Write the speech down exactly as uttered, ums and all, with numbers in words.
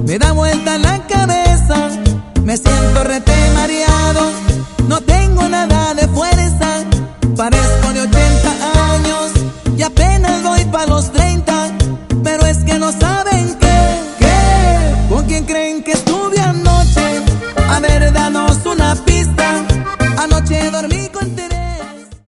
me da vuelta la cabeza, me siento rete mareado, no tengo nada de fuerza, parezco de ochenta años y apenas voy pa' los treinta, pero es que no saben qué, qué, con quién creen que estoy.